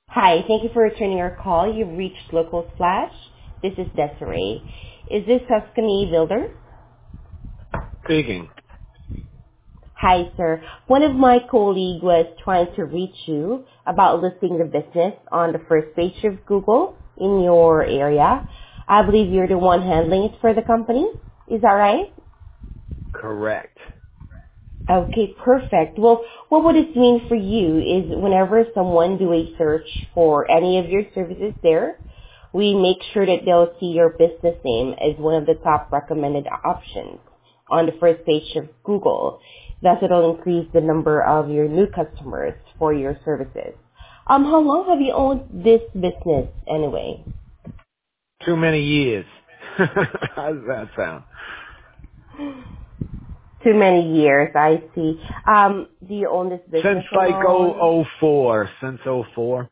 Hi, thank you for returning our call. You've reached Local Splash. This is Desiree. Is this Tuscany Builder? Speaking. Hi, sir. One of my colleagues was trying to reach you about listing the business on the first page of Google in your area. I believe you're the one handling it for the company. Is that right? Correct. Okay, perfect. Well, what would it mean for you is whenever someone do a search for any of your services there, we make sure that they'll see your business name as one of the top recommended options on the first page of Google. Thus, it'll increase the number of your new customers for your services. How long have you owned this business anyway? Too many years. How does that sound? Too many years, I see. Do you own this Since business like alone? 04. Since '04.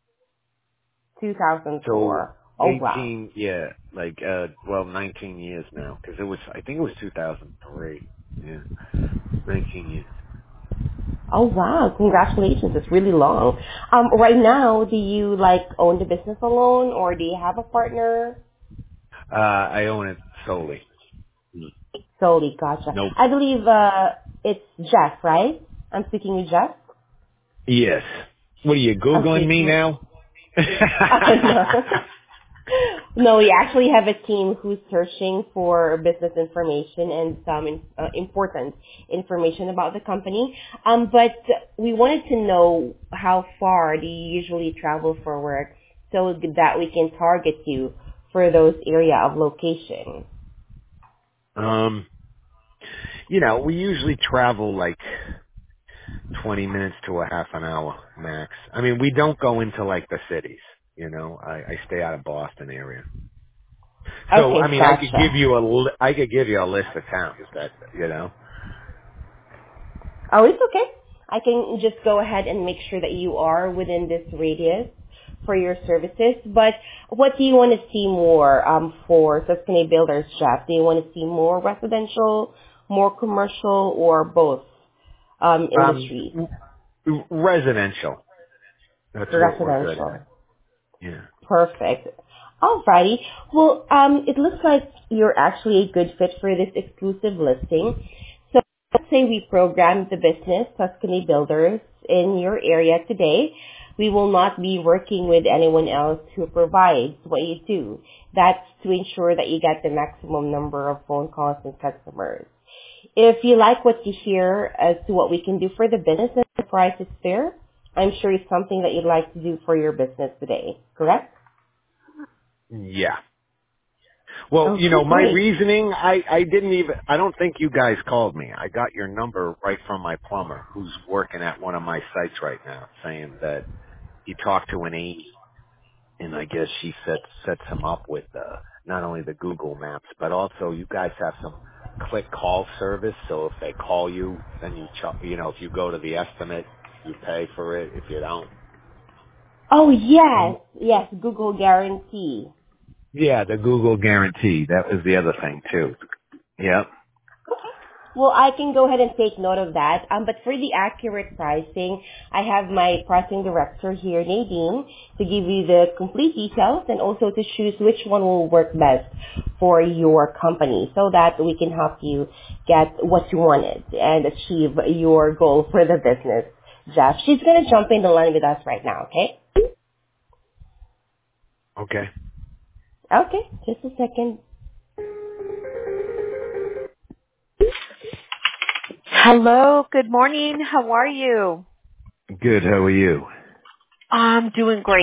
So 2004. Oh, wow. 18, yeah, 19 years now. Cause I think it was 2003. Yeah. 19 years. Oh, wow. Congratulations. It's really long. Right now, do you own the business alone or do you have a partner? I own it solely. Solely, gotcha. Nope. I believe, it's Jeff, right? I'm speaking with Jeff? Yes. What are you Googling Okay, me cool. now? No. No, we actually have a team who's searching for business information and some important information about the company. But we wanted to know how far do you usually travel for work so that we can target you for those area of location. um, we usually travel like 20 minutes to a half an hour max. I mean, we don't go into like the cities, I stay out of Boston area. So, I Okay, mean, gotcha. I could give you a list of towns that. Oh, it's okay. I can just go ahead and make sure that you are within this radius for your services. But what do you want to see more for Tuscany Builders, Jeff? Do you want to see more residential, more commercial, or both industries? Residential. That's what we're good Residential. at. Yeah. Perfect. Alrighty. Well, it looks like you're actually a good fit for this exclusive listing. So let's say we program the business, Tuscany Builders, in your area today. We will not be working with anyone else who provides what you do. That's to ensure that you get the maximum number of phone calls and customers. If you like what you hear as to what we can do for the business and the price is fair, I'm sure it's something that you'd like to do for your business today, correct? Yeah. Well, Okay, my great. reasoning, I don't think you guys called me. I got your number right from my plumber who's working at one of my sites right now saying that he talked to an Amy and I guess she sets him up with not only the Google Maps, but also you guys have some click call service. So if they call you, then if you go to the estimate, you pay for it. If you don't, Oh, and yes. Yes, Google Guarantee. yeah, the Google guarantee. That was the other thing too. Yep. Well, I can go ahead and take note of that. But for the accurate pricing, I have my pricing director here, Nadine, to give you the complete details and also to choose which one will work best for your company so that we can help you get what you wanted and achieve your goal for the business. Jeff, she's going to jump in the line with us right now, okay? Okay. Okay, just a second. Hello, good morning. How are you? Good. How are you? I'm doing great.